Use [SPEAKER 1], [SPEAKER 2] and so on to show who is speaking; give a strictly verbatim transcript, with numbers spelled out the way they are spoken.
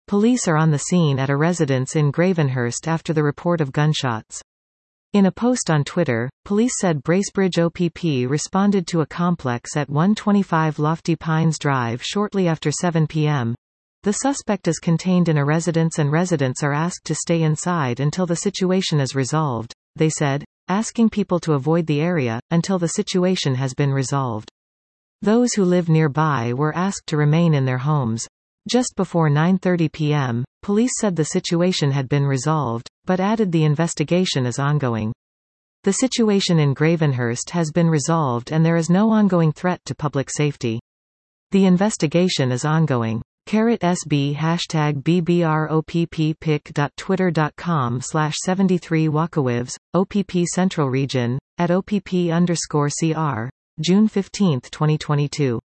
[SPEAKER 1] Police are on the scene at a residence in Gravenhurst after the report of gunshots. In a post on Twitter, police said Bracebridge O P P responded to a complex at one twenty-five Lofty Pines Drive shortly after seven p m The suspect is contained in a residence and residents are asked to stay inside until the situation is resolved, they said, asking people to avoid the area, until the situation has been resolved. Those who live nearby were asked to remain in their homes. Just before nine thirty p m, police said the situation had been resolved, but added the investigation is ongoing. The situation in Gravenhurst has been resolved and there is no ongoing threat to public safety. The investigation is ongoing. Carat S B hashtag B B R O P P pic dot twitter dot com slash seventy-three Wakawivs, O P P Central Region, at O P P underscore C R, June fifteenth twenty twenty-two.